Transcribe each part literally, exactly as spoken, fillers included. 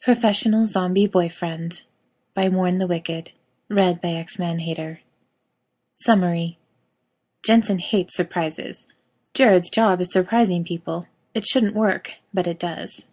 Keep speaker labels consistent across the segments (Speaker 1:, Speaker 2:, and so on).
Speaker 1: Professional Zombie Boyfriend by Mourn the Wicked, read by X-Man Hater. Summary. Jensen hates surprises. Jared's job is surprising people. It shouldn't work, but it does.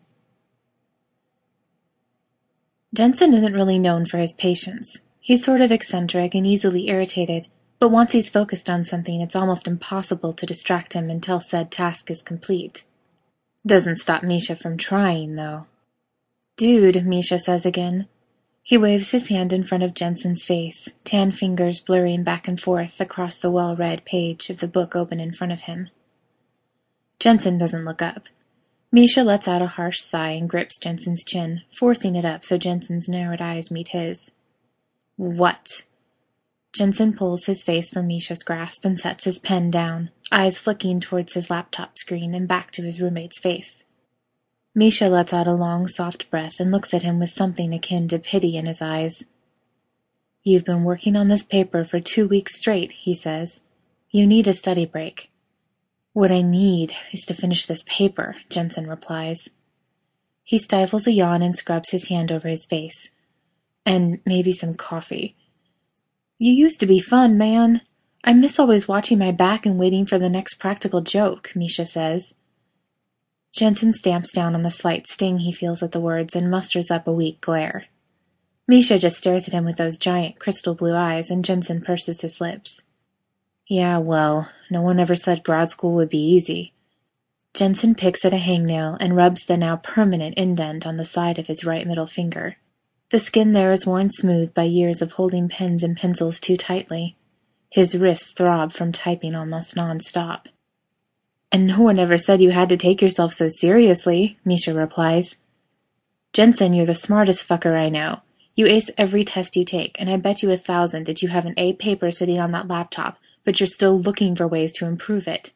Speaker 1: Jensen isn't really known for his patience. He's sort of eccentric and easily irritated, but once he's focused on something, it's almost impossible to distract him until said task is complete. Doesn't stop Misha from trying, though. Dude, Misha says again. He waves his hand in front of Jensen's face, tan fingers blurring back and forth across the well-read page of the book open in front of him. Jensen doesn't look up. Misha lets out a harsh sigh and grips Jensen's chin, forcing it up so Jensen's narrowed eyes meet his. What? Jensen pulls his face from Misha's grasp and sets his pen down, eyes flicking towards his laptop screen and back to his roommate's face. Misha lets out a long, soft breath and looks at him with something akin to pity in his eyes. You've been working on this paper for two weeks straight, he says. You need a study break. What I need is to finish this paper, Jensen replies. He stifles a yawn and scrubs his hand over his face. And maybe some coffee. You used to be fun, man. I miss always watching my back and waiting for the next practical joke, Misha says. Jensen stamps down on the slight sting he feels at the words and musters up a weak glare. Misha just stares at him with those giant crystal blue eyes, and Jensen purses his lips. Yeah, well, no one ever said grad school would be easy. Jensen picks at a hangnail and rubs the now permanent indent on the side of his right middle finger. The skin there is worn smooth by years of holding pens and pencils too tightly. His wrists throb from typing almost non-stop. And no one ever said you had to take yourself so seriously, Misha replies. Jensen, you're the smartest fucker I know. You ace every test you take, and I bet you a thousand that you have an A paper sitting on that laptop, but you're still looking for ways to improve it.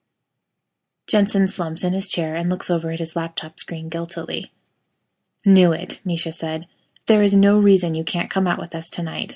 Speaker 1: Jensen slumps in his chair and looks over at his laptop screen guiltily. Knew it, Misha said. There is no reason you can't come out with us tonight.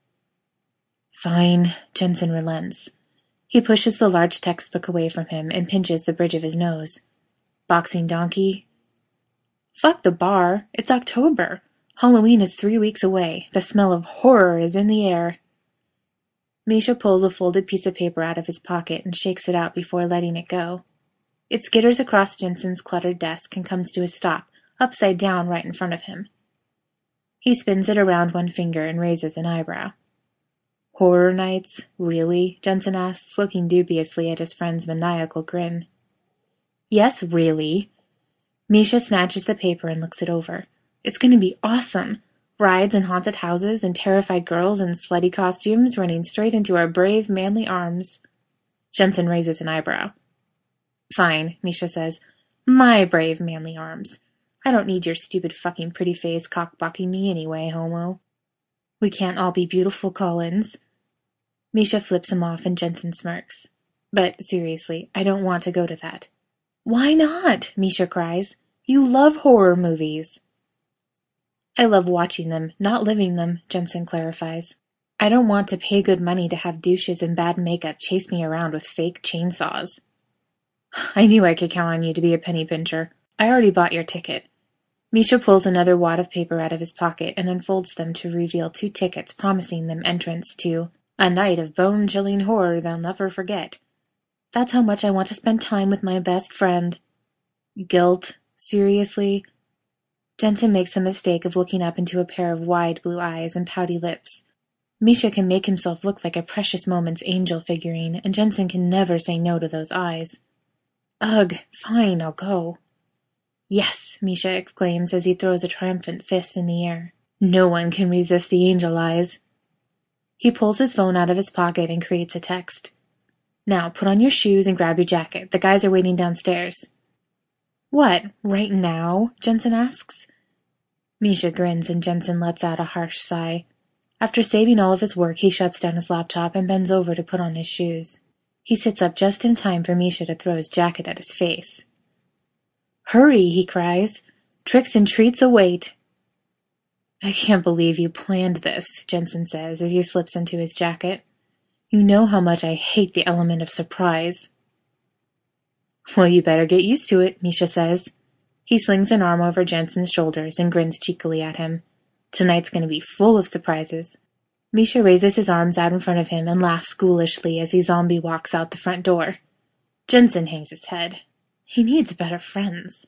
Speaker 1: Fine, Jensen relents. He pushes the large textbook away from him and pinches the bridge of his nose. Boxing donkey? Fuck the bar. It's October. Halloween is three weeks away. The smell of horror is in the air. Misha pulls a folded piece of paper out of his pocket and shakes it out before letting it go. It skitters across Jensen's cluttered desk and comes to a stop, upside down right in front of him. He spins it around one finger and raises an eyebrow. Horror nights? Really? Jensen asks, looking dubiously at his friend's maniacal grin. Yes, really. Misha snatches the paper and looks it over. It's going to be awesome. Rides in haunted houses and terrified girls in slutty costumes running straight into our brave, manly arms. Jensen raises an eyebrow. Fine, Misha says. My brave, manly arms. I don't need your stupid fucking pretty face cock-blocking me anyway, homo. We can't all be beautiful, Collins. Misha flips him off and Jensen smirks. But seriously, I don't want to go to that. Why not? Misha cries. You love horror movies. I love watching them, not living them, Jensen clarifies. I don't want to pay good money to have douches in bad makeup chase me around with fake chainsaws. I knew I could count on you to be a penny pincher. I already bought your ticket. Misha pulls another wad of paper out of his pocket and unfolds them to reveal two tickets promising them entrance to a night of bone-chilling horror they'll never forget. That's how much I want to spend time with my best friend. Guilt? Seriously? Jensen makes the mistake of looking up into a pair of wide blue eyes and pouty lips. Misha can make himself look like a Precious Moments angel figurine, and Jensen can never say no to those eyes. Ugh, fine, I'll go. Yes, Misha exclaims as he throws a triumphant fist in the air. No one can resist the angel eyes. He pulls his phone out of his pocket and creates a text. Now, put on your shoes and grab your jacket. The guys are waiting downstairs. What, right now? Jensen asks. Misha grins and Jensen lets out a harsh sigh. After saving all of his work, he shuts down his laptop and bends over to put on his shoes. He sits up just in time for Misha to throw his jacket at his face. Hurry, he cries. Tricks and treats await. I can't believe you planned this, Jensen says as he slips into his jacket. You know how much I hate the element of surprise. Well, you better get used to it, Misha says. He slings an arm over Jensen's shoulders and grins cheekily at him. Tonight's going to be full of surprises. Misha raises his arms out in front of him and laughs ghoulishly as he zombie walks out the front door. Jensen hangs his head. He needs better friends.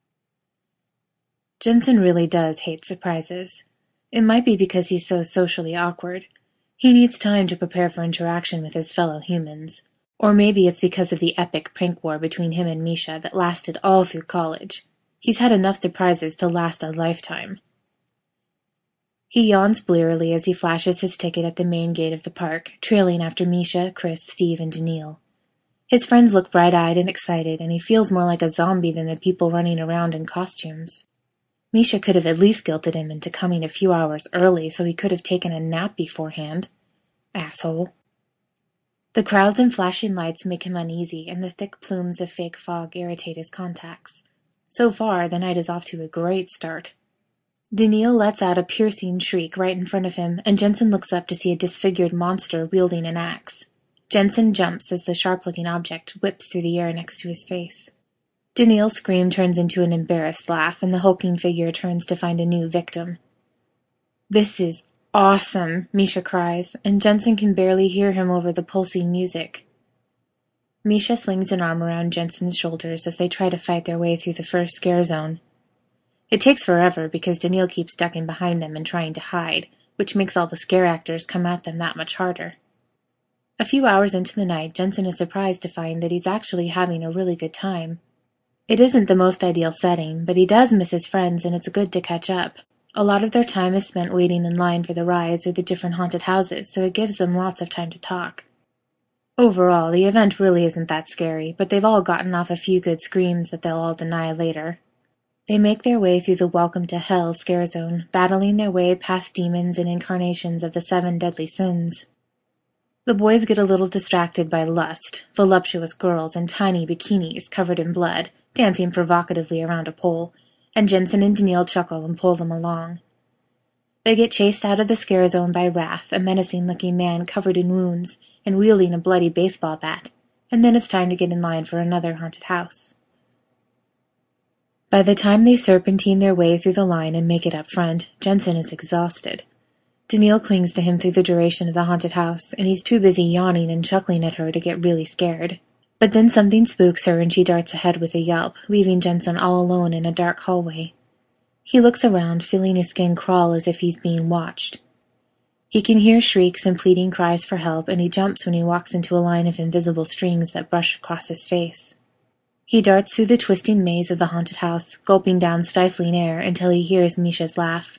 Speaker 1: Jensen really does hate surprises. It might be because he's so socially awkward. He needs time to prepare for interaction with his fellow humans. Or maybe it's because of the epic prank war between him and Misha that lasted all through college. He's had enough surprises to last a lifetime. He yawns blearily as he flashes his ticket at the main gate of the park, trailing after Misha, Chris, Steve, and Daniil. His friends look bright-eyed and excited, and he feels more like a zombie than the people running around in costumes. Misha could have at least guilted him into coming a few hours early so he could have taken a nap beforehand. Asshole. The crowds and flashing lights make him uneasy, and the thick plumes of fake fog irritate his contacts. So far, the night is off to a great start. Daniil lets out a piercing shriek right in front of him, and Jensen looks up to see a disfigured monster wielding an axe. Jensen jumps as the sharp-looking object whips through the air next to his face. Daniil's scream turns into an embarrassed laugh, and the hulking figure turns to find a new victim. "This is awesome," Misha cries, and Jensen can barely hear him over the pulsing music. Misha slings an arm around Jensen's shoulders as they try to fight their way through the first scare zone. It takes forever because Daniil keeps ducking behind them and trying to hide, which makes all the scare actors come at them that much harder. A few hours into the night, Jensen is surprised to find that he's actually having a really good time. It isn't the most ideal setting, but he does miss his friends and it's good to catch up. A lot of their time is spent waiting in line for the rides or the different haunted houses, so it gives them lots of time to talk. Overall, the event really isn't that scary, but they've all gotten off a few good screams that they'll all deny later. They make their way through the Welcome to Hell scare zone, battling their way past demons and incarnations of the seven deadly sins. The boys get a little distracted by lust, voluptuous girls in tiny bikinis covered in blood, dancing provocatively around a pole, and Jensen and Daniil chuckle and pull them along. They get chased out of the scare zone by Wrath, a menacing-looking man covered in wounds and wielding a bloody baseball bat, and then it's time to get in line for another haunted house. By the time they serpentine their way through the line and make it up front, Jensen is exhausted. Daniil clings to him through the duration of the haunted house, and he's too busy yawning and chuckling at her to get really scared. But then something spooks her and she darts ahead with a yelp, leaving Jensen all alone in a dark hallway. He looks around, feeling his skin crawl as if he's being watched. He can hear shrieks and pleading cries for help, and he jumps when he walks into a line of invisible strings that brush across his face. He darts through the twisting maze of the haunted house, gulping down stifling air until he hears Misha's laugh.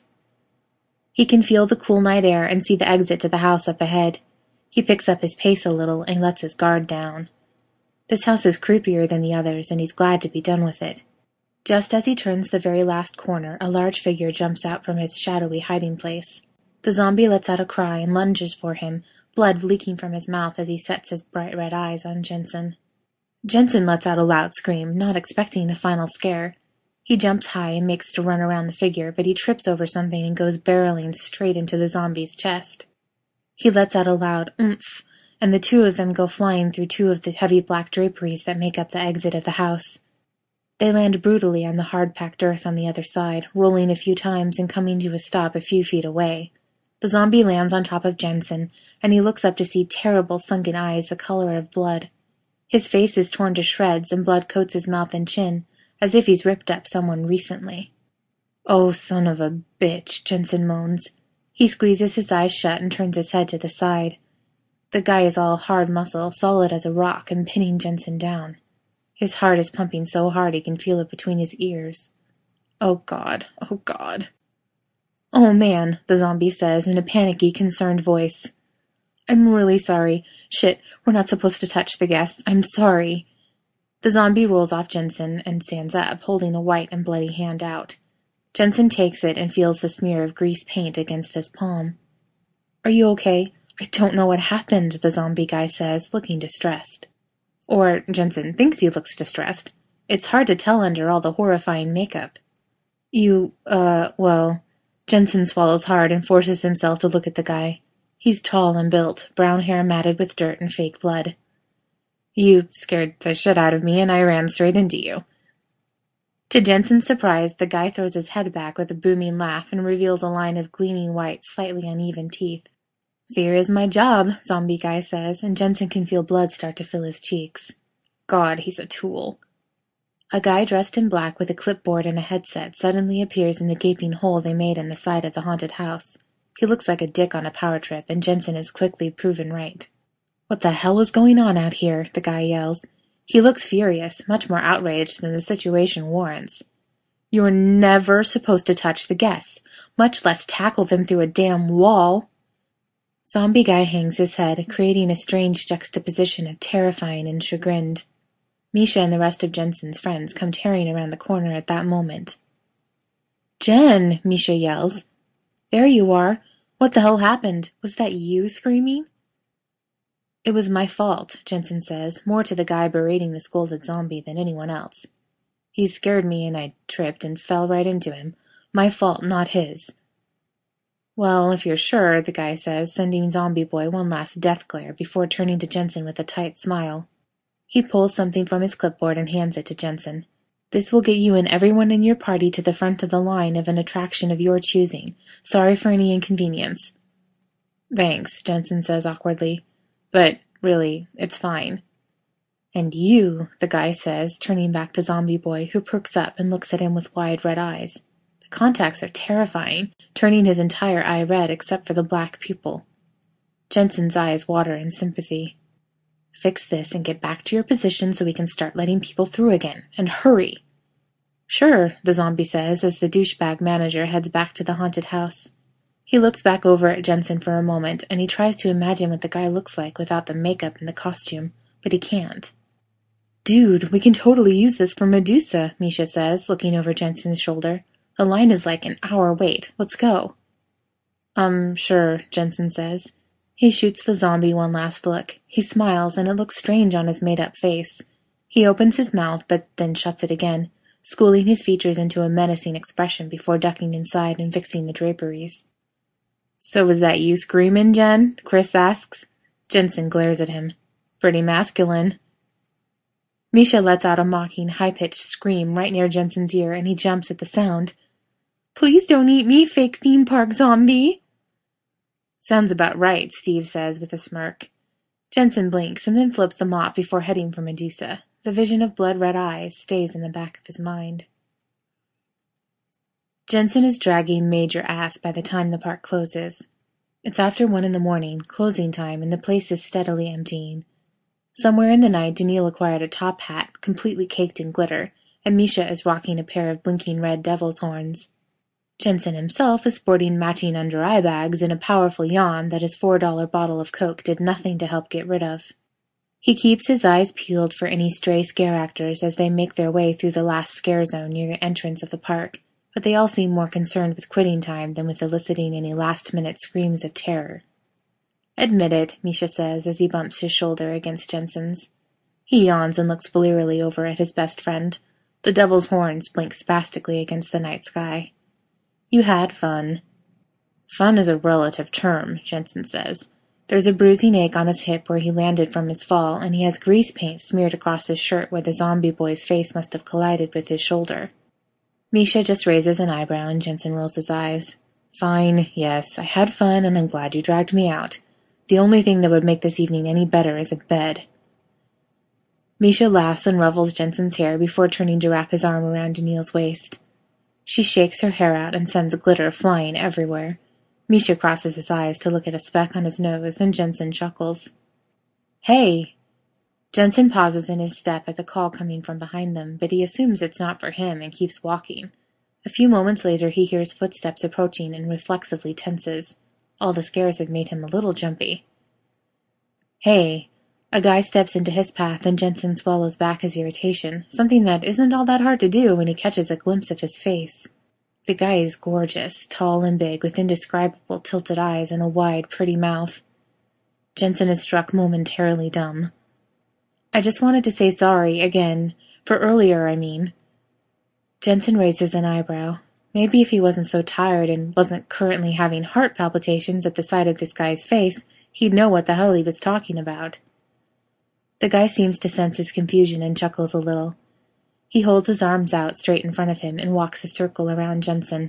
Speaker 1: He can feel the cool night air and see the exit to the house up ahead. He picks up his pace a little and lets his guard down. This house is creepier than the others, and he's glad to be done with it. Just as he turns the very last corner, a large figure jumps out from its shadowy hiding place. The zombie lets out a cry and lunges for him, blood leaking from his mouth as he sets his bright red eyes on Jensen. Jensen lets out a loud scream, not expecting the final scare. He jumps high and makes to run around the figure, but he trips over something and goes barreling straight into the zombie's chest. He lets out a loud oomph, and the two of them go flying through two of the heavy black draperies that make up the exit of the house. They land brutally on the hard-packed earth on the other side, rolling a few times and coming to a stop a few feet away. The zombie lands on top of Jensen, and he looks up to see terrible sunken eyes the color of blood. His face is torn to shreds and blood coats his mouth and chin, as if he's ripped up someone recently. "Oh, son of a bitch," Jensen moans. He squeezes his eyes shut and turns his head to the side. The guy is all hard muscle, solid as a rock, and pinning Jensen down. His heart is pumping so hard he can feel it between his ears. "Oh God, oh God." "Oh man," the zombie says in a panicky, concerned voice. "I'm really sorry. Shit, we're not supposed to touch the guests. I'm sorry." The zombie rolls off Jensen and stands up, holding a white and bloody hand out. Jensen takes it and feels the smear of grease paint against his palm. "Are you okay? I don't know what happened," the zombie guy says, looking distressed. Or Jensen thinks he looks distressed. It's hard to tell under all the horrifying makeup. You, uh, well... Jensen swallows hard and forces himself to look at the guy. He's tall and built, brown hair matted with dirt and fake blood. "You scared the shit out of me and I ran straight into you." To Jensen's surprise, the guy throws his head back with a booming laugh and reveals a line of gleaming white, slightly uneven teeth. "Fear is my job," Zombie Guy says, and Jensen can feel blood start to fill his cheeks. God, he's a tool. A guy dressed in black with a clipboard and a headset suddenly appears in the gaping hole they made in the side of the haunted house. He looks like a dick on a power trip, and Jensen is quickly proven right. "What the hell is going on out here?" the guy yells. He looks furious, much more outraged than the situation warrants. "You're never supposed to touch the guests, much less tackle them through a damn wall." Zombie Guy hangs his head, creating a strange juxtaposition of terrifying and chagrined. Misha and the rest of Jensen's friends come tearing around the corner at that moment. "Jen!" Misha yells. "There you are. What the hell happened? Was that you screaming?" "It was my fault," Jensen says, more to the guy berating the scolded zombie than anyone else. "He scared me and I tripped and fell right into him. My fault, not his." "Well, if you're sure," the guy says, sending Zombie Boy one last death glare before turning to Jensen with a tight smile. He pulls something from his clipboard and hands it to Jensen. "This will get you and everyone in your party to the front of the line of an attraction of your choosing. Sorry for any inconvenience." "Thanks," Jensen says awkwardly. "But, really, it's fine." "And you," the guy says, turning back to Zombie Boy, who perks up and looks at him with wide red eyes. The contacts are terrifying, turning his entire eye red except for the black pupil. Jensen's eyes water in sympathy. "Fix this and get back to your position so we can start letting people through again. And hurry!" "Sure," the zombie says as the douchebag manager heads back to the haunted house. He looks back over at Jensen for a moment, and he tries to imagine what the guy looks like without the makeup and the costume, but he can't. "Dude, we can totally use this for Medusa," Misha says, looking over Jensen's shoulder. "The line is like an hour wait. Let's go." Um, sure, Jensen says. He shoots the zombie one last look. He smiles, and it looks strange on his made-up face. He opens his mouth, but then shuts it again, schooling his features into a menacing expression before ducking inside and fixing the draperies. "So was that you screaming, Jen?" Chris asks. Jensen glares at him. "Pretty masculine." Misha lets out a mocking, high-pitched scream right near Jensen's ear, and he jumps at the sound. "Please don't eat me, fake theme park zombie!" "Sounds about right," Steve says with a smirk. Jensen blinks and then flips the mop before heading for Medusa. The vision of blood-red eyes stays in the back of his mind. Jensen is dragging major ass by the time the park closes. It's after one in the morning, closing time, and the place is steadily emptying. Somewhere in the night, Daniil acquired a top hat, completely caked in glitter, and Misha is rocking a pair of blinking red devil's horns. Jensen himself is sporting matching under-eye bags and a powerful yawn that his four-dollar bottle of Coke did nothing to help get rid of. He keeps his eyes peeled for any stray scare actors as they make their way through the last scare zone near the entrance of the park, but they all seem more concerned with quitting time than with eliciting any last-minute screams of terror. "Admit it," Misha says as he bumps his shoulder against Jensen's. He yawns and looks blearily over at his best friend. The devil's horns blink spastically against the night sky. "You had fun." "Fun is a relative term," Jensen says. There's a bruising ache on his hip where he landed from his fall, and he has grease paint smeared across his shirt where the zombie boy's face must have collided with his shoulder. Misha just raises an eyebrow and Jensen rolls his eyes. "Fine, yes, I had fun and I'm glad you dragged me out. The only thing that would make this evening any better is a bed." Misha laughs and ruvels Jensen's hair before turning to wrap his arm around Daniil's waist. She shakes her hair out and sends glitter flying everywhere. Misha crosses his eyes to look at a speck on his nose, and Jensen chuckles. "Hey!" Jensen pauses in his step at the call coming from behind them, but he assumes it's not for him and keeps walking. A few moments later he hears footsteps approaching and reflexively tenses. All the scares have made him a little jumpy. "Hey!" A guy steps into his path and Jensen swallows back his irritation, something that isn't all that hard to do when he catches a glimpse of his face. The guy is gorgeous, tall and big, with indescribable tilted eyes and a wide, pretty mouth. Jensen is struck momentarily dumb. "I just wanted to say sorry, again. For earlier, I mean." Jensen raises an eyebrow. Maybe if he wasn't so tired and wasn't currently having heart palpitations at the sight of this guy's face, he'd know what the hell he was talking about. The guy seems to sense his confusion and chuckles a little. He holds his arms out straight in front of him and walks a circle around Jensen.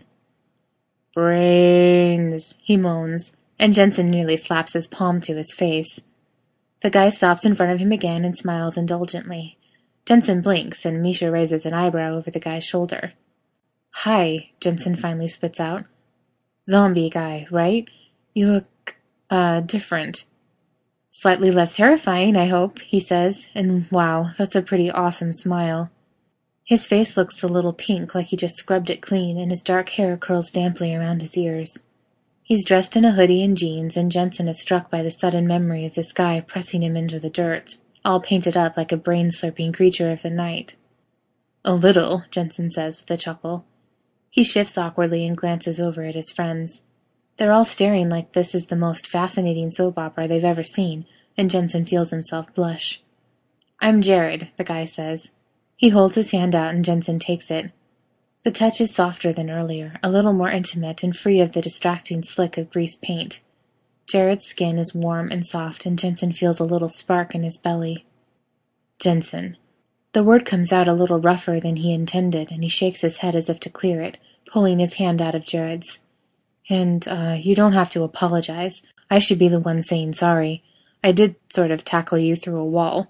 Speaker 1: "Brains," he moans, and Jensen nearly slaps his palm to his face. The guy stops in front of him again and smiles indulgently. Jensen blinks, and Misha raises an eyebrow over the guy's shoulder. "Hi," Jensen finally spits out. "Zombie guy, right? You look, uh, different." "Slightly less terrifying, I hope," he says, and wow, that's a pretty awesome smile. His face looks a little pink, like he just scrubbed it clean, and his dark hair curls damply around his ears. He's dressed in a hoodie and jeans, and Jensen is struck by the sudden memory of this guy pressing him into the dirt, all painted up like a brain-slurping creature of the night. "A little," Jensen says with a chuckle. He shifts awkwardly and glances over at his friends. They're all staring like this is the most fascinating soap opera they've ever seen, and Jensen feels himself blush. "I'm Jared," the guy says. He holds his hand out and Jensen takes it. The touch is softer than earlier, a little more intimate and free of the distracting slick of grease paint. Jared's skin is warm and soft, and Jensen feels a little spark in his belly. "Jensen." The word comes out a little rougher than he intended, and he shakes his head as if to clear it, pulling his hand out of Jared's. "And, uh, you don't have to apologize. I should be the one saying sorry. I did sort of tackle you through a wall."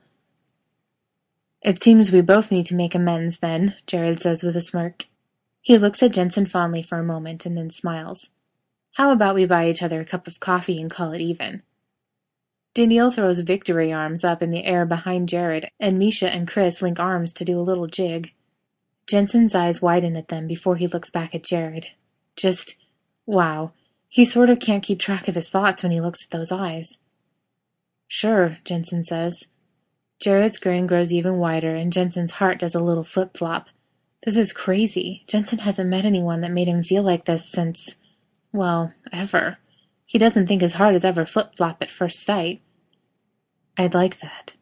Speaker 1: "It seems we both need to make amends, then," Jared says with a smirk. He looks at Jensen fondly for a moment and then smiles. "How about we buy each other a cup of coffee and call it even?" Daniil throws victory arms up in the air behind Jared, and Misha and Chris link arms to do a little jig. Jensen's eyes widen at them before he looks back at Jared. Just, wow, he sort of can't keep track of his thoughts when he looks at those eyes. "Sure," Jensen says. Jared's grin grows even wider, and Jensen's heart does a little flip-flop. This is crazy. Jensen hasn't met anyone that made him feel like this since, well, ever. He doesn't think his heart has ever flip-flopped at first sight. "I'd like that."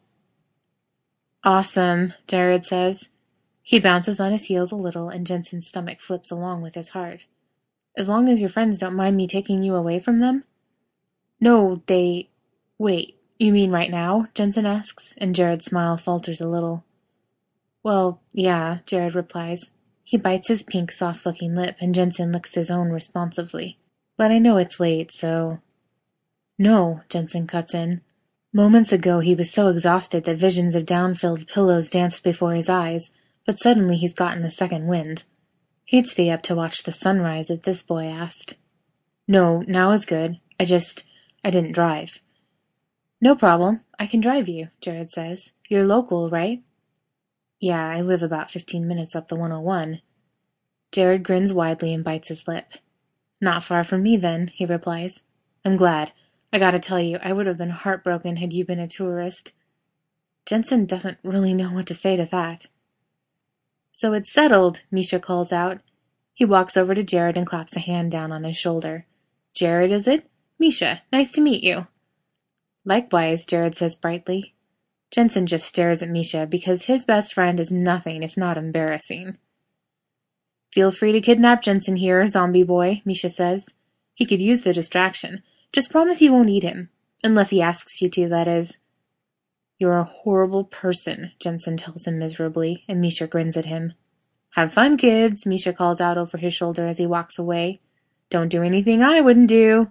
Speaker 1: "Awesome," Jared says. He bounces on his heels a little, and Jensen's stomach flips along with his heart. "As long as your friends don't mind me taking you away from them?" "No, they... Wait, you mean right now?" Jensen asks, and Jared's smile falters a little. "Well, yeah," Jared replies. He bites his pink, soft-looking lip, and Jensen licks his own responsively. "But I know it's late, so..." "No," Jensen cuts in. Moments ago he was so exhausted that visions of down-filled pillows danced before his eyes, but suddenly he's gotten a second wind. He'd stay up to watch the sunrise if this boy asked. "No, now is good. I just... I didn't drive." "No problem. I can drive you," Jared says. "You're local, right?" "Yeah, I live about fifteen minutes up the one oh one. Jared grins widely and bites his lip. "Not far from me, then," he replies. "I'm glad. I gotta tell you, I would have been heartbroken had you been a tourist." Jensen doesn't really know what to say to that. "So it's settled," Misha calls out. He walks over to Jared and claps a hand down on his shoulder. "Jared, is it? Misha, nice to meet you." "Likewise," Jared says brightly. Jensen just stares at Misha because his best friend is nothing if not embarrassing. "Feel free to kidnap Jensen here, zombie boy," Misha says. "He could use the distraction. Just promise you won't eat him. Unless he asks you to, that is." "You're a horrible person," Jensen tells him miserably, and Misha grins at him. "Have fun, kids," Misha calls out over his shoulder as he walks away. "Don't do anything I wouldn't do."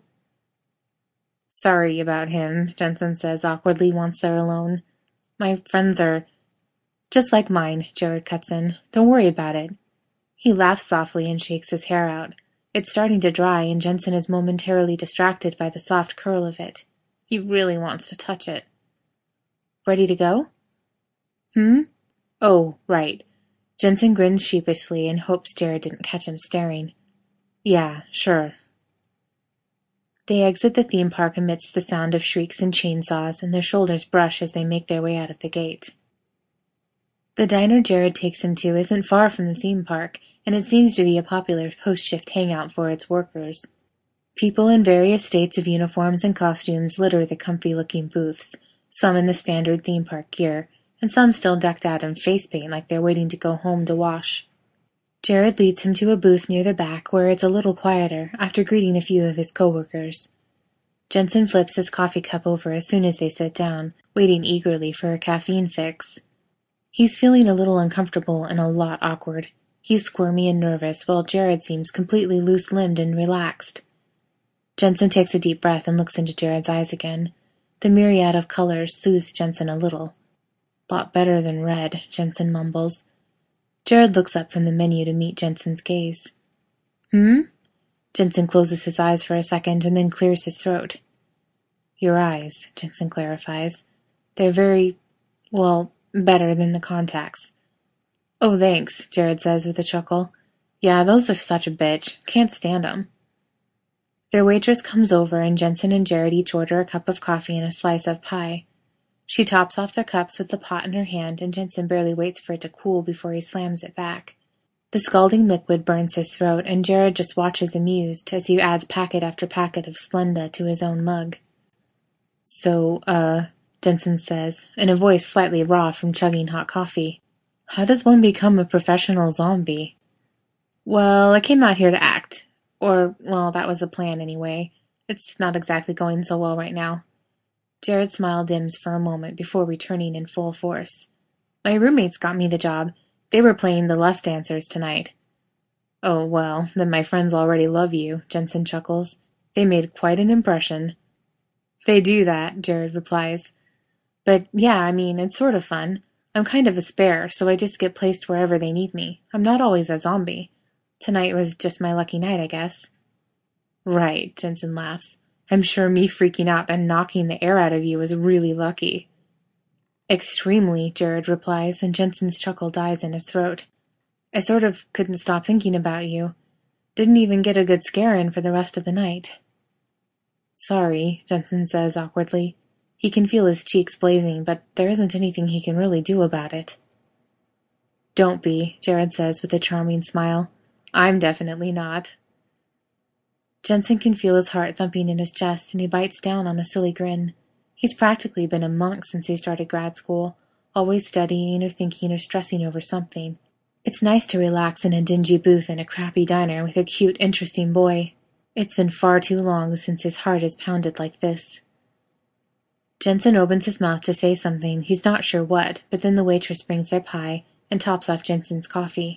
Speaker 1: "Sorry about him," Jensen says awkwardly once they're alone. "My friends are..." "Just like mine," Jared cuts in. "Don't worry about it." He laughs softly and shakes his hair out. It's starting to dry, and Jensen is momentarily distracted by the soft curl of it. He really wants to touch it. "Ready to go?" "Hmm? Oh, right." Jensen grins sheepishly and hopes Jared didn't catch him staring. "Yeah, sure." They exit the theme park amidst the sound of shrieks and chainsaws, and their shoulders brush as they make their way out of the gate. The diner Jared takes him to isn't far from the theme park, and it seems to be a popular post-shift hangout for its workers. People in various states of uniforms and costumes litter the comfy-looking booths, some in the standard theme park gear, and some still decked out in face paint like they're waiting to go home to wash. Jared leads him to a booth near the back where it's a little quieter, after greeting a few of his coworkers. Jensen flips his coffee cup over as soon as they sit down, waiting eagerly for a caffeine fix. He's feeling a little uncomfortable and a lot awkward. He's squirmy and nervous, while Jared seems completely loose-limbed and relaxed. Jensen takes a deep breath and looks into Jared's eyes again. The myriad of colors soothes Jensen a little. "Lot better than red," Jensen mumbles. Jared looks up from the menu to meet Jensen's gaze. "Hmm?" Jensen closes his eyes for a second and then clears his throat. "Your eyes," Jensen clarifies. "They're very, well, better than the contacts." "Oh, thanks," Jared says with a chuckle. "Yeah, those are such a bitch. Can't stand 'em." Their waitress comes over and Jensen and Jared each order a cup of coffee and a slice of pie. She tops off their cups with the pot in her hand, and Jensen barely waits for it to cool before he slams it back. The scalding liquid burns his throat, and Jared just watches amused as he adds packet after packet of Splenda to his own mug. "So, uh," Jensen says, in a voice slightly raw from chugging hot coffee, "how does one become a professional zombie?" "Well, I came out here to act. Or, well, that was the plan anyway. It's not exactly going so well right now." Jared's smile dims for a moment before returning in full force. "My roommates got me the job. They were playing the Lust Dancers tonight." "Oh, well, then my friends already love you," Jensen chuckles. "They made quite an impression." "They do that," Jared replies. "But yeah, I mean, it's sort of fun. I'm kind of a spare, so I just get placed wherever they need me. I'm not always a zombie. Tonight was just my lucky night, I guess." "Right," Jensen laughs. "I'm sure me freaking out and knocking the air out of you was really lucky." "Extremely," Jared replies, and Jensen's chuckle dies in his throat. "I sort of couldn't stop thinking about you. Didn't even get a good scare in for the rest of the night." "Sorry," Jensen says awkwardly. He can feel his cheeks blazing, but there isn't anything he can really do about it. "Don't be," Jared says with a charming smile. "I'm definitely not." Jensen can feel his heart thumping in his chest, and he bites down on a silly grin. He's practically been a monk since he started grad school, always studying or thinking or stressing over something. It's nice to relax in a dingy booth in a crappy diner with a cute, interesting boy. It's been far too long since his heart has pounded like this. Jensen opens his mouth to say something, he's not sure what, but then the waitress brings their pie and tops off Jensen's coffee.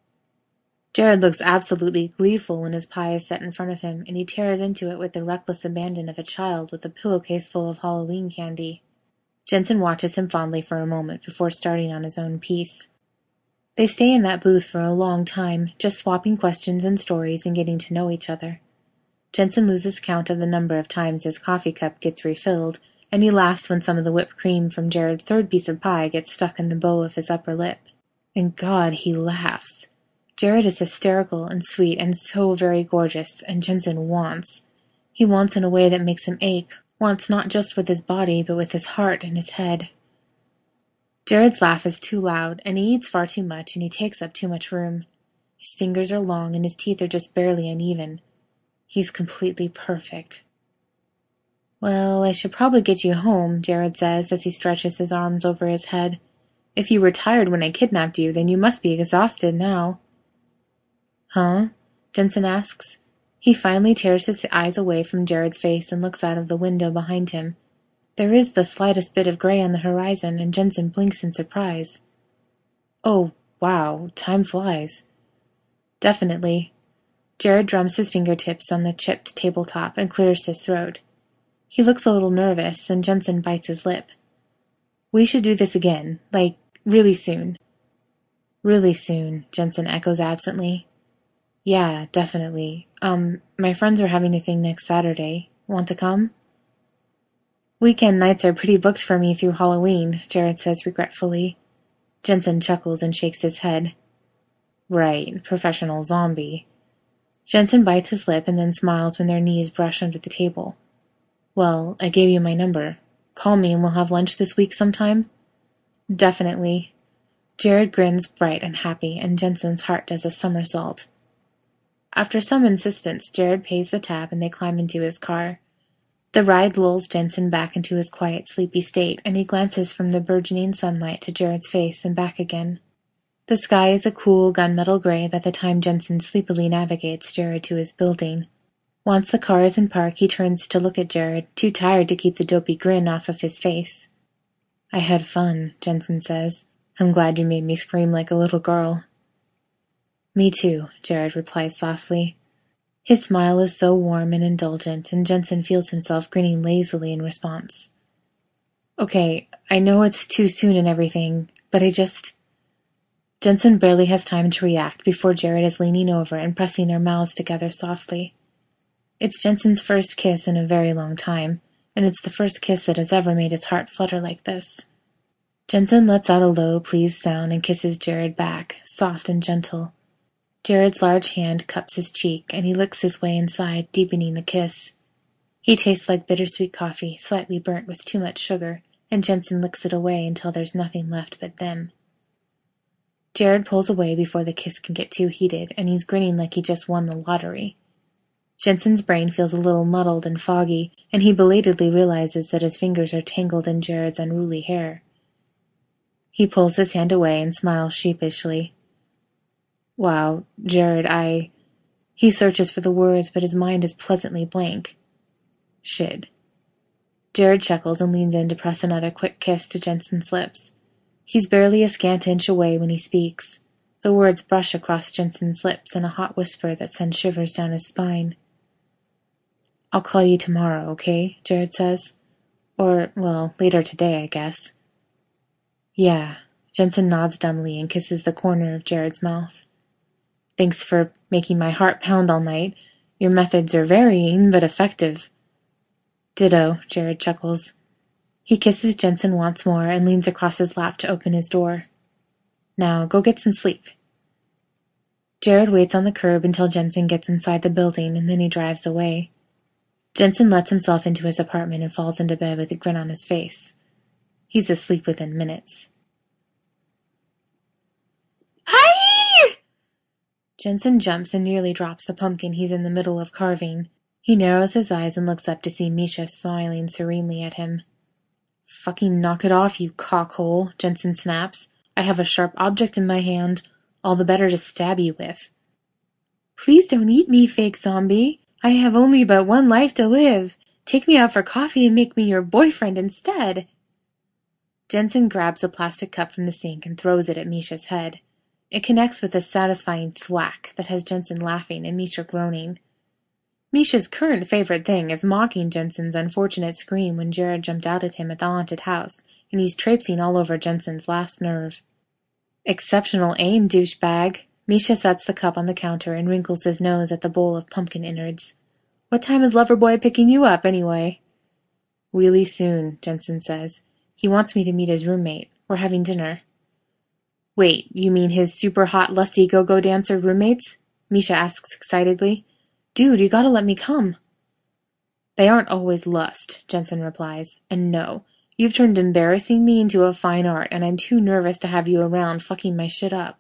Speaker 1: Jared looks absolutely gleeful when his pie is set in front of him, and he tears into it with the reckless abandon of a child with a pillowcase full of Halloween candy. Jensen watches him fondly for a moment before starting on his own piece. They stay in that booth for a long time, just swapping questions and stories and getting to know each other. Jensen loses count of the number of times his coffee cup gets refilled, and he laughs when some of the whipped cream from Jared's third piece of pie gets stuck in the bow of his upper lip. And God, he laughs. Jared is hysterical and sweet and so very gorgeous, and Jensen wants. He wants in a way that makes him ache, wants not just with his body, but with his heart and his head. Jared's laugh is too loud, and he eats far too much, and he takes up too much room. His fingers are long, and his teeth are just barely uneven. He's completely perfect. "Well, I should probably get you home," Jared says as he stretches his arms over his head. "If you were tired when I kidnapped you, then you must be exhausted now." "Huh?" Jensen asks. He finally tears his eyes away from Jared's face and looks out of the window behind him. There is the slightest bit of gray on the horizon, and Jensen blinks in surprise. "Oh, wow, time flies." "Definitely." Jared drums his fingertips on the chipped tabletop and clears his throat. He looks a little nervous, and Jensen bites his lip. "We should do this again, like, really soon." "Really soon," Jensen echoes absently. "Yeah, definitely. Um, my friends are having a thing next Saturday. Want to come?" "Weekend nights are pretty booked for me through Halloween," Jared says regretfully. Jensen chuckles and shakes his head. "Right, professional zombie." Jensen bites his lip and then smiles when their knees brush under the table. "Well, I gave you my number. Call me and we'll have lunch this week sometime?" "Definitely." Jared grins bright and happy, and Jensen's heart does a somersault. After some insistence, Jared pays the tab and they climb into his car. The ride lulls Jensen back into his quiet, sleepy state, and he glances from the burgeoning sunlight to Jared's face and back again. The sky is a cool gunmetal gray by the time Jensen sleepily navigates Jared to his building. Once the car is in park, he turns to look at Jared, too tired to keep the dopey grin off of his face. "I had fun," Jensen says. I'm glad you made me scream like a little girl. Me too, Jared replies softly. His smile is so warm and indulgent, and Jensen feels himself grinning lazily in response. Okay, I know it's too soon and everything, but I just... Jensen barely has time to react before Jared is leaning over and pressing their mouths together softly. It's Jensen's first kiss in a very long time, and it's the first kiss that has ever made his heart flutter like this. Jensen lets out a low, pleased sound and kisses Jared back, soft and gentle. Jared's large hand cups his cheek, and he licks his way inside, deepening the kiss. He tastes like bittersweet coffee, slightly burnt with too much sugar, and Jensen licks it away until there's nothing left but them. Jared pulls away before the kiss can get too heated, and he's grinning like he just won the lottery. Jensen's brain feels a little muddled and foggy, and he belatedly realizes that his fingers are tangled in Jared's unruly hair. He pulls his hand away and smiles sheepishly. Wow, Jared, I... He searches for the words, but his mind is pleasantly blank. Shit. Jared chuckles and leans in to press another quick kiss to Jensen's lips. He's barely a scant inch away when he speaks. The words brush across Jensen's lips in a hot whisper that sends shivers down his spine. I'll call you tomorrow, okay? Jared says. Or, well, later today, I guess. Yeah. Jensen nods dumbly and kisses the corner of Jared's mouth. Thanks for making my heart pound all night. Your methods are varying, but effective. Ditto, Jared chuckles. He kisses Jensen once more and leans across his lap to open his door. Now, go get some sleep. Jared waits on the curb until Jensen gets inside the building, and then he drives away. Jensen lets himself into his apartment and falls into bed with a grin on his face. He's asleep within minutes. Hi! Jensen jumps and nearly drops the pumpkin he's in the middle of carving. He narrows his eyes and looks up to see Misha smiling serenely at him. Fucking knock it off, you cockhole, Jensen snaps. I have a sharp object in my hand, all the better to stab you with. Please don't eat me, fake zombie. I have only but one life to live. Take me out for coffee and make me your boyfriend instead. Jensen grabs a plastic cup from the sink and throws it at Misha's head. It connects with a satisfying thwack that has Jensen laughing and Misha groaning. Misha's current favorite thing is mocking Jensen's unfortunate scream when Jared jumped out at him at the haunted house, and he's traipsing all over Jensen's last nerve. Exceptional aim, douchebag. Misha sets the cup on the counter and wrinkles his nose at the bowl of pumpkin innards. What time is Loverboy picking you up, anyway? Really soon, Jensen says. He wants me to meet his roommate. We're having dinner. Wait, you mean his super hot, lusty go-go dancer roommates? Misha asks excitedly. Dude, you gotta let me come. They aren't always lust, Jensen replies. And no, you've turned embarrassing me into a fine art, and I'm too nervous to have you around fucking my shit up.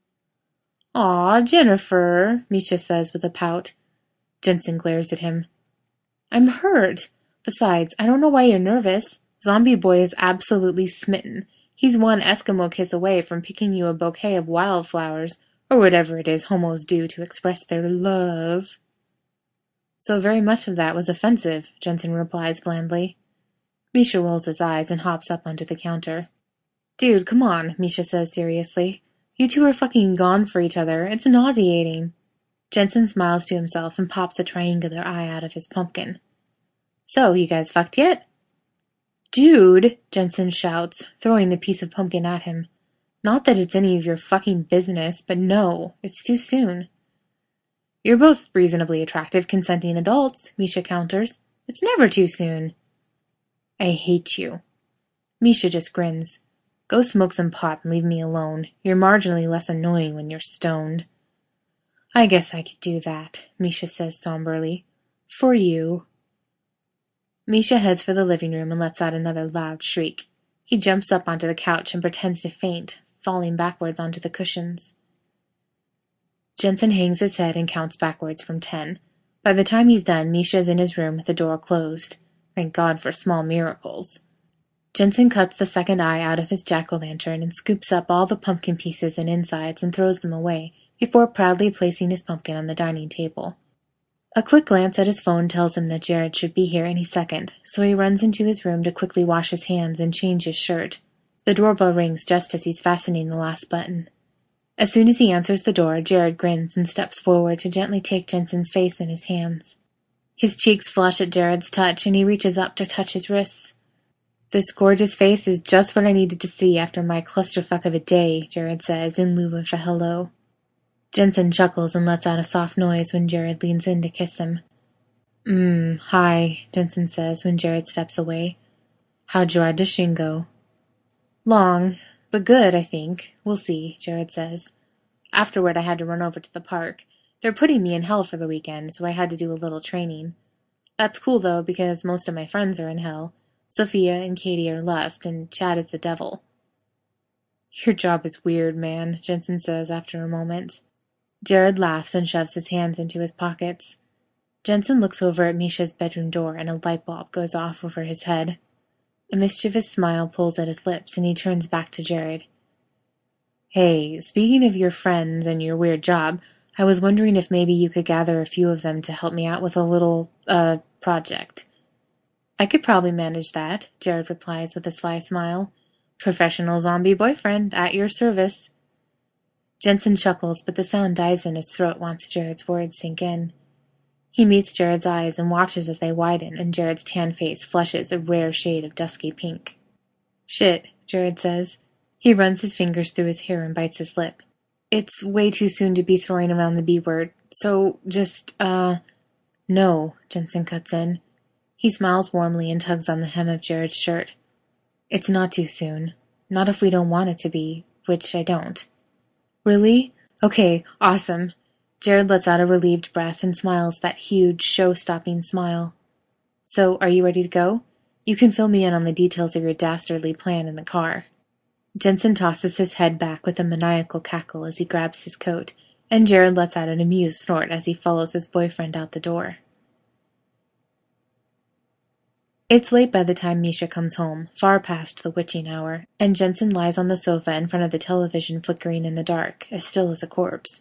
Speaker 1: Aw, Jennifer, Misha says with a pout. Jensen glares at him. I'm hurt. Besides, I don't know why you're nervous. Zombie Boy is absolutely smitten. He's one Eskimo kiss away from picking you a bouquet of wildflowers, or whatever it is homos do to express their love. So very much of that was offensive, Jensen replies blandly. Misha rolls his eyes and hops up onto the counter. Dude, come on, Misha says seriously. You two are fucking gone for each other. It's nauseating. Jensen smiles to himself and pops a triangular eye out of his pumpkin. So, you guys fucked yet? Dude, Jensen shouts, throwing the piece of pumpkin at him. Not that it's any of your fucking business, but no, it's too soon. You're both reasonably attractive, consenting adults, Misha counters. It's never too soon. I hate you. Misha just grins. Go smoke some pot and leave me alone. You're marginally less annoying when you're stoned. I guess I could do that, Misha says somberly. For you. Misha heads for the living room and lets out another loud shriek. He jumps up onto the couch and pretends to faint, falling backwards onto the cushions. Jensen hangs his head and counts backwards from ten. By the time he's done, Misha's in his room with the door closed. Thank God for small miracles. Jensen cuts the second eye out of his jack-o'-lantern and scoops up all the pumpkin pieces and insides and throws them away, before proudly placing his pumpkin on the dining table. A quick glance at his phone tells him that Jared should be here any second, so he runs into his room to quickly wash his hands and change his shirt. The doorbell rings just as he's fastening the last button. As soon as he answers the door, Jared grins and steps forward to gently take Jensen's face in his hands. His cheeks flush at Jared's touch, and he reaches up to touch his wrists. "This gorgeous face is just what I needed to see after my clusterfuck of a day," Jared says, in lieu of a hello. Jensen chuckles and lets out a soft noise when Jared leans in to kiss him. Mmm, hi, Jensen says when Jared steps away. "How'd your audition go?" "Long, but good, I think. We'll see," Jared says. "Afterward, I had to run over to the park. They're putting me in hell for the weekend, so I had to do a little training. That's cool, though, because most of my friends are in hell. Sophia and Katie are lust, and Chad is the devil." "Your job is weird, man," Jensen says after a moment. Jared laughs and shoves his hands into his pockets. Jensen looks over at Misha's bedroom door, and a light bulb goes off over his head. A mischievous smile pulls at his lips, and he turns back to Jared. "Hey, speaking of your friends and your weird job, I was wondering if maybe you could gather a few of them to help me out with a little, uh, project." "I could probably manage that," Jared replies with a sly smile. "Professional zombie boyfriend, at your service." Jensen chuckles, but the sound dies in his throat once Jared's words sink in. He meets Jared's eyes and watches as they widen, and Jared's tan face flushes a rare shade of dusky pink. "Shit," Jared says. He runs his fingers through his hair and bites his lip. "It's way too soon to be throwing around the B word, so just, uh... No," Jensen cuts in. He smiles warmly and tugs on the hem of Jared's shirt. "It's not too soon. Not if we don't want it to be, which I don't." "Really? Okay, awesome." Jared lets out a relieved breath and smiles that huge, show-stopping smile. "So, are you ready to go? You can fill me in on the details of your dastardly plan in the car." Jensen tosses his head back with a maniacal cackle as he grabs his coat, and Jared lets out an amused snort as he follows his boyfriend out the door. It's late by the time Misha comes home, far past the witching hour, and Jensen lies on the sofa in front of the television flickering in the dark, as still as a corpse.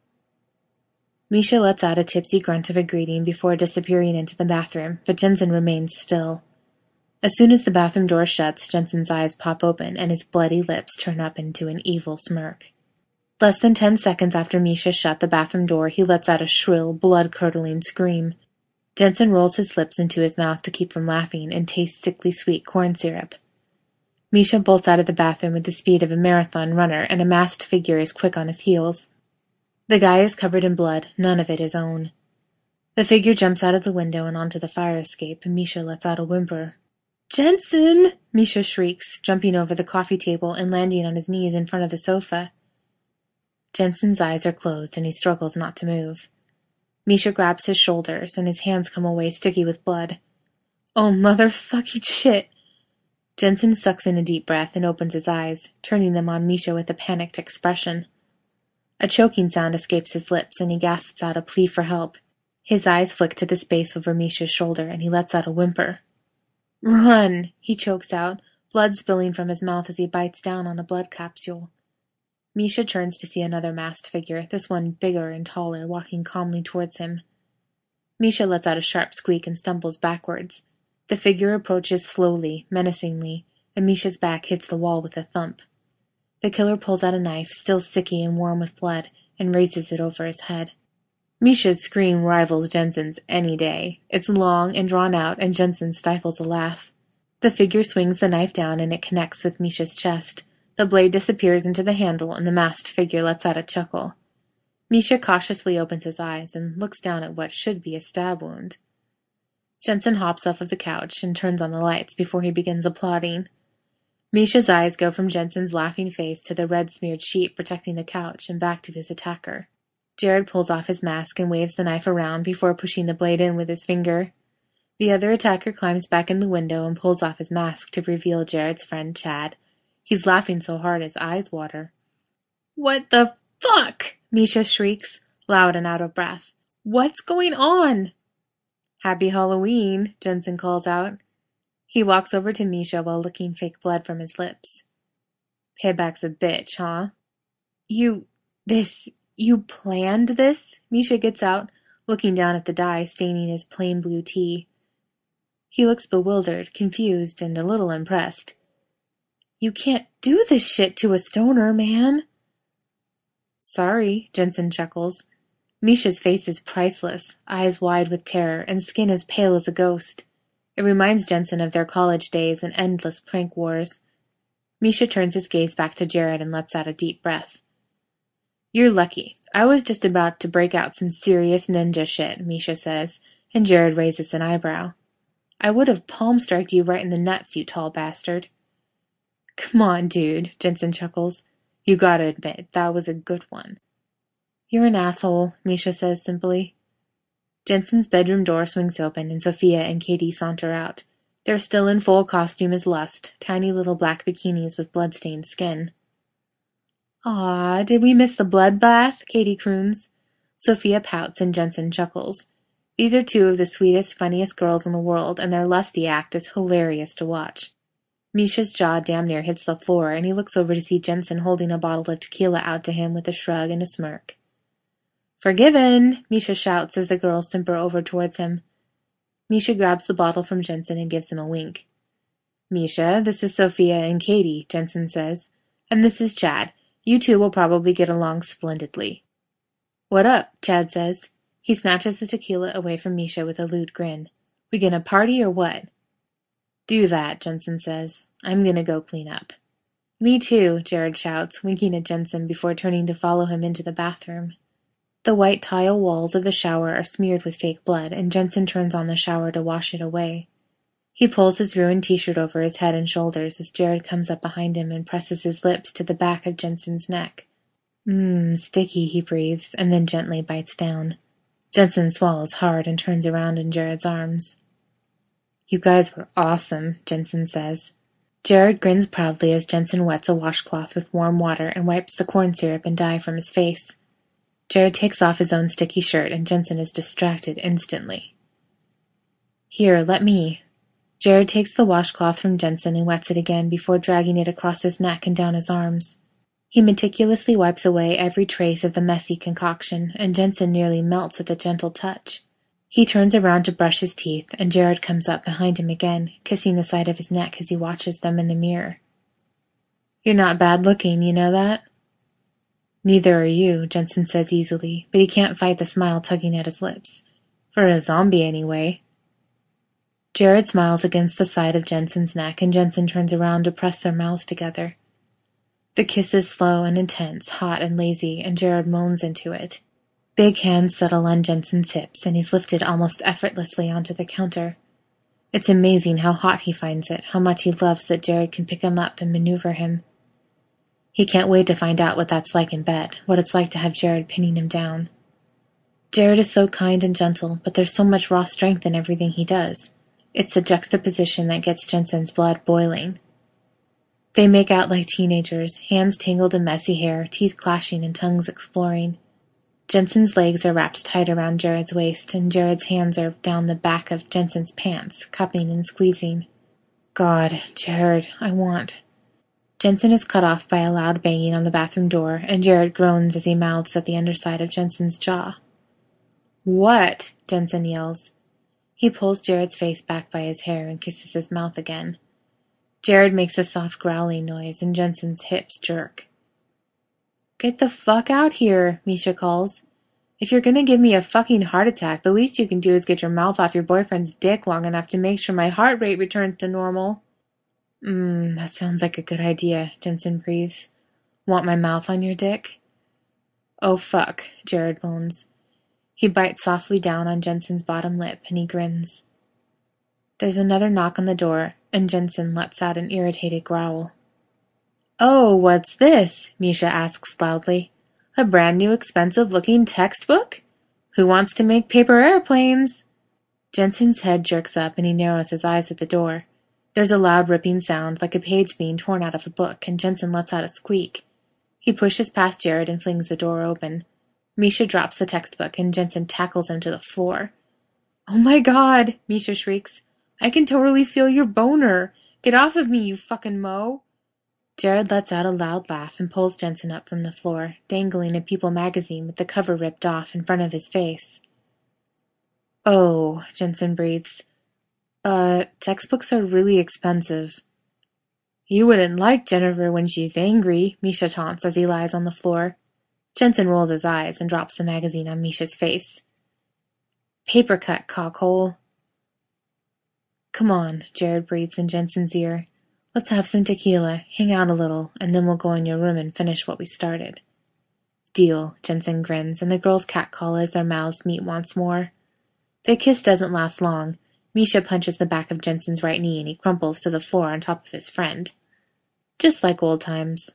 Speaker 1: Misha lets out a tipsy grunt of a greeting before disappearing into the bathroom, but Jensen remains still. As soon as the bathroom door shuts, Jensen's eyes pop open and his bloody lips turn up into an evil smirk. Less than ten seconds after Misha shut the bathroom door, he lets out a shrill, blood-curdling scream. Jensen rolls his lips into his mouth to keep from laughing and tastes sickly sweet corn syrup. Misha bolts out of the bathroom with the speed of a marathon runner, and a masked figure is quick on his heels. The guy is covered in blood, none of it his own. The figure jumps out of the window and onto the fire escape, and Misha lets out a whimper. "Jensen!" Misha shrieks, jumping over the coffee table and landing on his knees in front of the sofa. Jensen's eyes are closed, and he struggles not to move. Misha grabs his shoulders, and his hands come away sticky with blood. "Oh, motherfucking shit!" Jensen sucks in a deep breath and opens his eyes, turning them on Misha with a panicked expression. A choking sound escapes his lips, and he gasps out a plea for help. His eyes flick to the space over Misha's shoulder, and he lets out a whimper. "Run!" he chokes out, blood spilling from his mouth as he bites down on a blood capsule. Misha turns to see another masked figure, this one bigger and taller, walking calmly towards him. Misha lets out a sharp squeak and stumbles backwards. The figure approaches slowly, menacingly, and Misha's back hits the wall with a thump. The killer pulls out a knife, still sticky and warm with blood, and raises it over his head. Misha's scream rivals Jensen's any day. It's long and drawn out, and Jensen stifles a laugh. The figure swings the knife down, and it connects with Misha's chest. The blade disappears into the handle, and the masked figure lets out a chuckle. Misha cautiously opens his eyes and looks down at what should be a stab wound. Jensen hops off of the couch and turns on the lights before he begins applauding. Misha's eyes go from Jensen's laughing face to the red-smeared sheet protecting the couch and back to his attacker. Jared pulls off his mask and waves the knife around before pushing the blade in with his finger. The other attacker climbs back in the window and pulls off his mask to reveal Jared's friend Chad. He's laughing so hard his eyes water. "What the fuck?" Misha shrieks, loud and out of breath. "What's going on?" "Happy Halloween," Jensen calls out. He walks over to Misha while licking fake blood from his lips. "Payback's a bitch, huh?" You... this... you planned this?" Misha gets out, looking down at the dye staining his plain blue tee. He looks bewildered, confused, and a little impressed. You can't do this shit to a stoner, man. Sorry, Jensen chuckles. Misha's face is priceless, eyes wide with terror, and skin as pale as a ghost. It reminds Jensen of their college days and endless prank wars. Misha turns his gaze back to Jared and lets out a deep breath. You're lucky. I was just about to break out some serious ninja shit, Misha says, and Jared raises an eyebrow. I would have palm-striked you right in the nuts, you tall bastard. Come on, dude, Jensen chuckles. You gotta admit, that was a good one. You're an asshole, Misha says simply. Jensen's bedroom door swings open and Sophia and Katie saunter out. They're still in full costume as Lust, tiny little black bikinis with blood-stained skin. Aw, did we miss the bloodbath? Katie croons. Sophia pouts and Jensen chuckles. These are two of the sweetest, funniest girls in the world, and their lusty act is hilarious to watch. Misha's jaw damn near hits the floor, and he looks over to see Jensen holding a bottle of tequila out to him with a shrug and a smirk. Forgiven, Misha shouts as the girls simper over towards him. Misha grabs the bottle from Jensen and gives him a wink. Misha, this is Sophia and Katie, Jensen says. And this is Chad. You two will probably get along splendidly. What up? Chad says. He snatches the tequila away from Misha with a lewd grin. We gonna party or what? Do that, Jensen says. I'm gonna go clean up. Me too, Jared shouts, winking at Jensen before turning to follow him into the bathroom. The white tile walls of the shower are smeared with fake blood, and Jensen turns on the shower to wash it away. He pulls his ruined t-shirt over his head and shoulders as Jared comes up behind him and presses his lips to the back of Jensen's neck. Mmm, sticky, he breathes, and then gently bites down. Jensen swallows hard and turns around in Jared's arms. You guys were awesome, Jensen says. Jared grins proudly as Jensen wets a washcloth with warm water and wipes the corn syrup and dye from his face. Jared takes off his own sticky shirt and Jensen is distracted instantly. Here, let me. Jared takes the washcloth from Jensen and wets it again before dragging it across his neck and down his arms. He meticulously wipes away every trace of the messy concoction, and Jensen nearly melts at the gentle touch. He turns around to brush his teeth, and Jared comes up behind him again, kissing the side of his neck as he watches them in the mirror. You're not bad looking, you know that? Neither are you, Jensen says easily, but he can't fight the smile tugging at his lips. For a zombie, anyway. Jared smiles against the side of Jensen's neck, and Jensen turns around to press their mouths together. The kiss is slow and intense, hot and lazy, and Jared moans into it. Big hands settle on Jensen's hips, and he's lifted almost effortlessly onto the counter. It's amazing how hot he finds it, how much he loves that Jared can pick him up and maneuver him. He can't wait to find out what that's like in bed, what it's like to have Jared pinning him down. Jared is so kind and gentle, but there's so much raw strength in everything he does. It's the juxtaposition that gets Jensen's blood boiling. They make out like teenagers, hands tangled in messy hair, teeth clashing and tongues exploring. Jensen's legs are wrapped tight around Jared's waist, and Jared's hands are down the back of Jensen's pants, cupping and squeezing. God, Jared, I want... Jensen is cut off by a loud banging on the bathroom door, and Jared groans as he mouths at the underside of Jensen's jaw. What? Jensen yells. He pulls Jared's face back by his hair and kisses his mouth again. Jared makes a soft growling noise, and Jensen's hips jerk. Get the fuck out here, Misha calls. If you're gonna give me a fucking heart attack, the least you can do is get your mouth off your boyfriend's dick long enough to make sure my heart rate returns to normal. Mmm, that sounds like a good idea, Jensen breathes. Want my mouth on your dick? Oh fuck, Jared moans. He bites softly down on Jensen's bottom lip, and he grins. There's another knock on the door, and Jensen lets out an irritated growl. Oh, what's this? Misha asks loudly. A brand new expensive-looking textbook? Who wants to make paper airplanes? Jensen's head jerks up, and he narrows his eyes at the door. There's a loud ripping sound, like a page being torn out of a book, and Jensen lets out a squeak. He pushes past Jared and flings the door open. Misha drops the textbook, and Jensen tackles him to the floor. Oh my god, Misha shrieks. I can totally feel your boner. Get off of me, you fucking mo. Jared lets out a loud laugh and pulls Jensen up from the floor, dangling a People magazine with the cover ripped off in front of his face. Oh, Jensen breathes. Uh, textbooks are really expensive. You wouldn't like Jennifer when she's angry, Misha taunts as he lies on the floor. Jensen rolls his eyes and drops the magazine on Misha's face. Paper cut, cockhole. Come on, Jared breathes in Jensen's ear. Let's have some tequila, hang out a little, and then we'll go in your room and finish what we started. Deal, Jensen grins, and the girls catcall as their mouths meet once more. The kiss doesn't last long. Misha punches the back of Jensen's right knee and he crumples to the floor on top of his friend. Just like old times.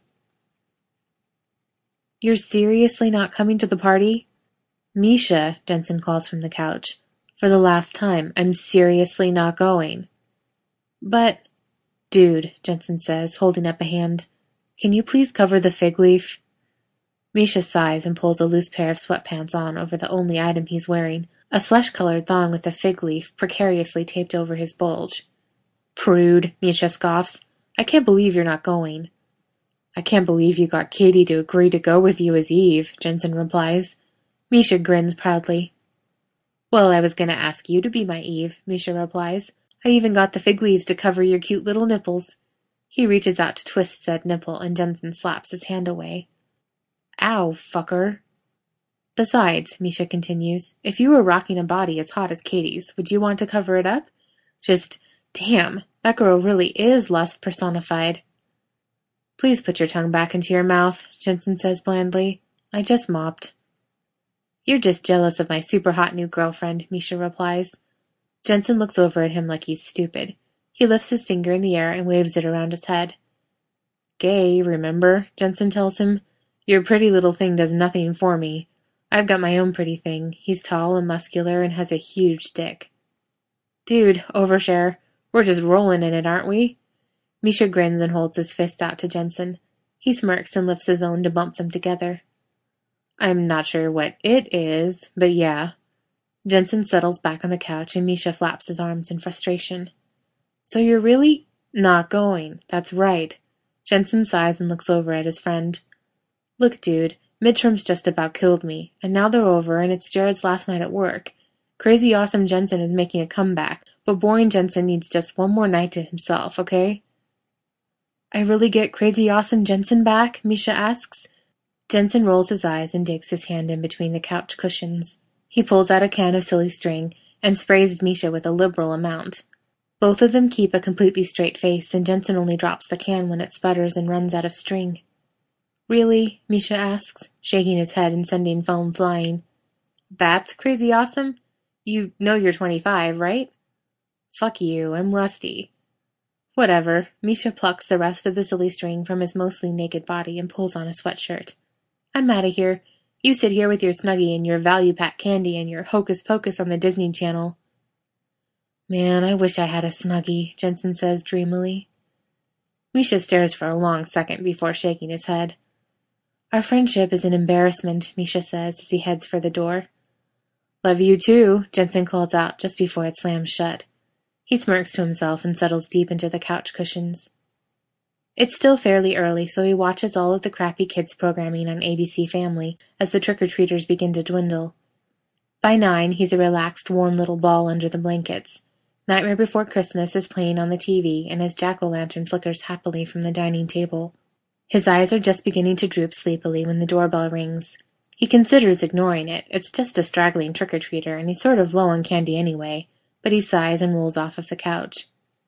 Speaker 1: You're seriously not coming to the party? Misha, Jensen calls from the couch. For the last time, I'm seriously not going. But, dude, Jensen says, holding up a hand, can you please cover the fig leaf? Misha sighs and pulls a loose pair of sweatpants on over the only item he's wearing, a flesh-colored thong with a fig leaf precariously taped over his bulge. Prude, Misha scoffs. I can't believe you're not going. I can't believe you got Katie to agree to go with you as Eve, Jensen replies. Misha grins proudly. Well, I was going to ask you to be my Eve, Misha replies. I even got the fig leaves to cover your cute little nipples. He reaches out to twist said nipple, and Jensen slaps his hand away. Ow, fucker. Besides, Misha continues, if you were rocking a body as hot as Katie's, would you want to cover it up? Just, damn, that girl really is lust personified. Please put your tongue back into your mouth, Jensen says blandly. I just mopped. You're just jealous of my super hot new girlfriend, Misha replies. Jensen looks over at him like he's stupid. He lifts his finger in the air and waves it around his head. Gay, remember? Jensen tells him. Your pretty little thing does nothing for me. I've got my own pretty thing. He's tall and muscular and has a huge dick. Dude, overshare. We're just rolling in it, aren't we? Misha grins and holds his fist out to Jensen. He smirks and lifts his own to bump them together. I'm not sure what it is, but yeah. Jensen settles back on the couch and Misha flaps his arms in frustration. So you're really not going. That's right. Jensen sighs and looks over at his friend. Look, dude, midterms just about killed me, and now they're over and it's Jared's last night at work. Crazy awesome Jensen is making a comeback, but boring Jensen needs just one more night to himself, okay? I really get crazy awesome Jensen back? Misha asks. Jensen rolls his eyes and digs his hand in between the couch cushions. He pulls out a can of silly string and sprays Misha with a liberal amount. Both of them keep a completely straight face, and Jensen only drops the can when it sputters and runs out of string. Really? Misha asks, shaking his head and sending foam flying. That's crazy awesome? You know you're twenty-five, right? Fuck you, I'm rusty. Whatever. Misha plucks the rest of the silly string from his mostly naked body and pulls on a sweatshirt. I'm out of here. You sit here with your Snuggie and your Value Pack candy and your Hocus Pocus on the Disney Channel. Man, I wish I had a Snuggie, Jensen says dreamily. Misha stares for a long second before shaking his head. Our friendship is an embarrassment, Misha says as he heads for the door. Love you too, Jensen calls out just before it slams shut. He smirks to himself and settles deep into the couch cushions. It's still fairly early, so he watches all of the crappy kids programming on A B C Family as the trick-or-treaters begin to dwindle. By nine, he's a relaxed, warm little ball under the blankets. Nightmare Before Christmas is playing on the T V, and his jack-o'-lantern flickers happily from the dining table. His eyes are just beginning to droop sleepily when the doorbell rings. He considers ignoring it. It's just a straggling trick-or-treater, and he's sort of low on candy anyway, but he sighs and rolls off of the couch.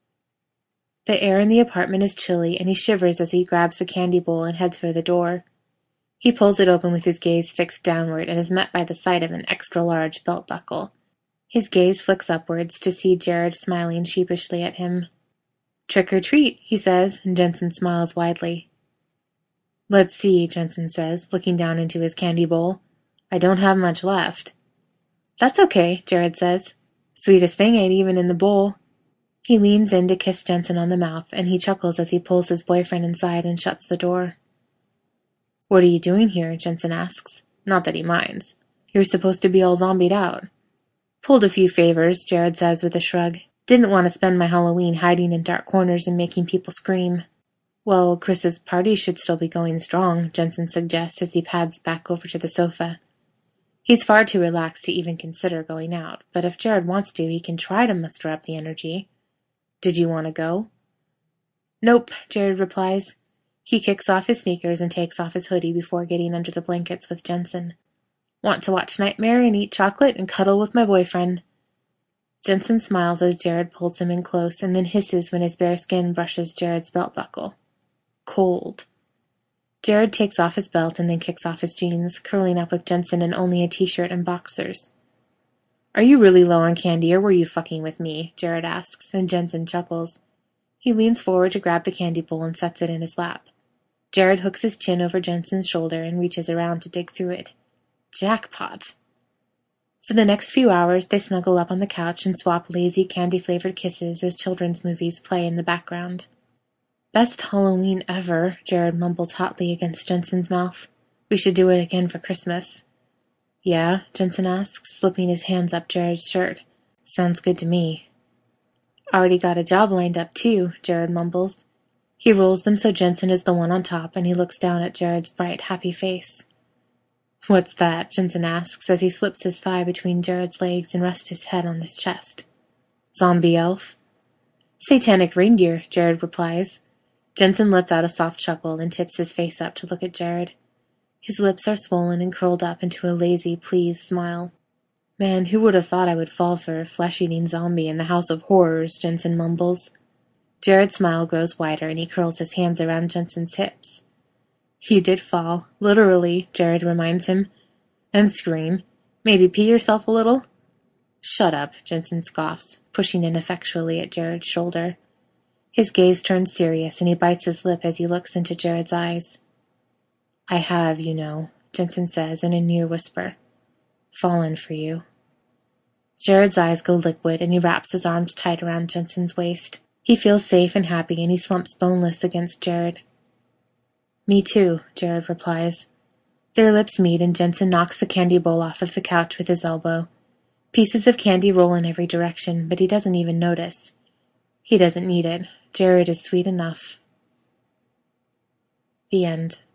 Speaker 1: The air in the apartment is chilly, and he shivers as he grabs the candy bowl and heads for the door. He pulls it open with his gaze fixed downward and is met by the sight of an extra-large belt buckle. His gaze flicks upwards to see Jared smiling sheepishly at him. Trick or treat, he says, and Jensen smiles widely. Let's see, Jensen says, looking down into his candy bowl. I don't have much left. That's okay, Jared says. Sweetest thing ain't even in the bowl. He leans in to kiss Jensen on the mouth, and he chuckles as he pulls his boyfriend inside and shuts the door. What are you doing here? Jensen asks. Not that he minds. You're supposed to be all zombied out. Pulled a few favors, Jared says with a shrug. Didn't want to spend my Halloween hiding in dark corners and making people scream. Well, Chris's party should still be going strong, Jensen suggests as he pads back over to the sofa. He's far too relaxed to even consider going out, but if Jared wants to, he can try to muster up the energy. Did you want to go? Nope, Jared replies. He kicks off his sneakers and takes off his hoodie before getting under the blankets with Jensen. Want to watch Nightmare and eat chocolate and cuddle with my boyfriend. Jensen smiles as Jared pulls him in close and then hisses when his bare skin brushes Jared's belt buckle. Cold. Jared takes off his belt and then kicks off his jeans, curling up with Jensen in only a t-shirt and boxers. Are you really low on candy, or were you fucking with me? Jared asks, and Jensen chuckles. He leans forward to grab the candy bowl and sets it in his lap. Jared hooks his chin over Jensen's shoulder and reaches around to dig through it. Jackpot! For the next few hours, they snuggle up on the couch and swap lazy, candy-flavored kisses as children's movies play in the background. Best Halloween ever, Jared mumbles hotly against Jensen's mouth. We should do it again for Christmas. Yeah? Jensen asks, slipping his hands up Jared's shirt. Sounds good to me. Already got a job lined up, too, Jared mumbles. He rolls them so Jensen is the one on top, and he looks down at Jared's bright, happy face. What's that? Jensen asks as he slips his thigh between Jared's legs and rests his head on his chest. Zombie elf? Satanic reindeer, Jared replies. Jensen lets out a soft chuckle and tips his face up to look at Jared. His lips are swollen and curled up into a lazy, pleased smile. Man, who would have thought I would fall for a flesh-eating zombie in the House of Horrors, Jensen mumbles. Jared's smile grows wider and he curls his hands around Jensen's hips. You did fall, literally, Jared reminds him. And scream. Maybe pee yourself a little? Shut up, Jensen scoffs, pushing ineffectually at Jared's shoulder. His gaze turns serious and he bites his lip as he looks into Jared's eyes. I have, you know, Jensen says in a near whisper. Fallen for you. Jared's eyes go liquid and he wraps his arms tight around Jensen's waist. He feels safe and happy and he slumps boneless against Jared. Me too, Jared replies. Their lips meet and Jensen knocks the candy bowl off of the couch with his elbow. Pieces of candy roll in every direction, but he doesn't even notice. He doesn't need it. Jared is sweet enough. The end.